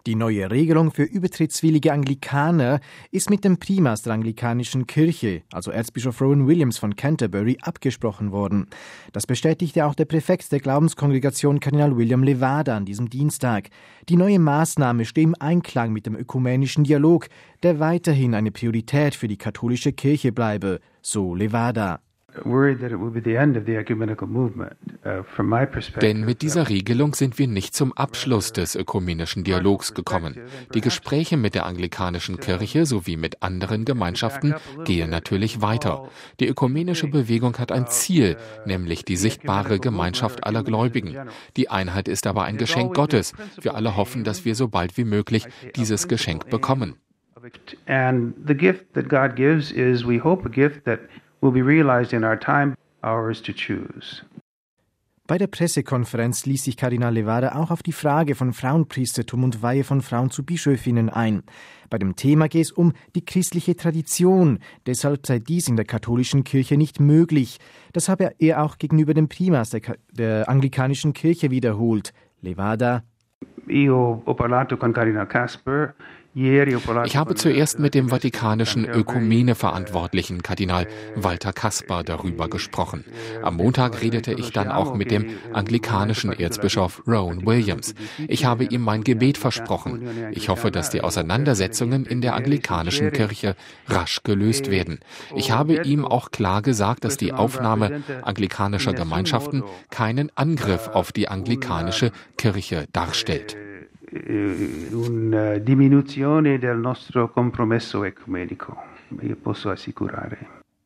Die neue Regelung für übertrittswillige Anglikaner ist mit dem Primas der anglikanischen Kirche, also Erzbischof Rowan Williams von Canterbury, abgesprochen worden. Das bestätigte auch der Präfekt der Glaubenskongregation Kardinal William Levada an diesem Dienstag. Die neue Maßnahme stehe im Einklang mit dem ökumenischen Dialog, der weiterhin eine Priorität für die katholische Kirche bleibe, so Levada. Denn mit dieser Regelung sind wir nicht zum Abschluss des ökumenischen Dialogs gekommen. Die Gespräche mit der anglikanischen Kirche sowie mit anderen Gemeinschaften gehen natürlich weiter. Die ökumenische Bewegung hat ein Ziel, nämlich die sichtbare Gemeinschaft aller Gläubigen. Die Einheit ist aber ein Geschenk Gottes. Wir alle hoffen, dass wir so bald wie möglich dieses Geschenk bekommen. And the gift that God gives is, we hope, a gift that will be realized in our time, ours to choose. Bei der Pressekonferenz ließ sich Kardinal Levada auch auf die Frage von Frauenpriestertum und Weihe von Frauen zu Bischöfinnen ein. Bei dem Thema geht es um die christliche Tradition. Deshalb sei dies in der katholischen Kirche nicht möglich. Das habe er auch gegenüber dem Primas der anglikanischen Kirche wiederholt. Levada: Io ho parlato con Kardinal Kasper. Ich habe zuerst mit dem vatikanischen Ökumene-Verantwortlichen Kardinal Walter Kasper darüber gesprochen. Am Montag redete ich dann auch mit dem anglikanischen Erzbischof Rowan Williams. Ich habe ihm mein Gebet versprochen. Ich hoffe, dass die Auseinandersetzungen in der anglikanischen Kirche rasch gelöst werden. Ich habe ihm auch klar gesagt, dass die Aufnahme anglikanischer Gemeinschaften keinen Angriff auf die anglikanische Kirche darstellt. Una diminuzione del nostro compromesso ecumenico, io posso assicurare.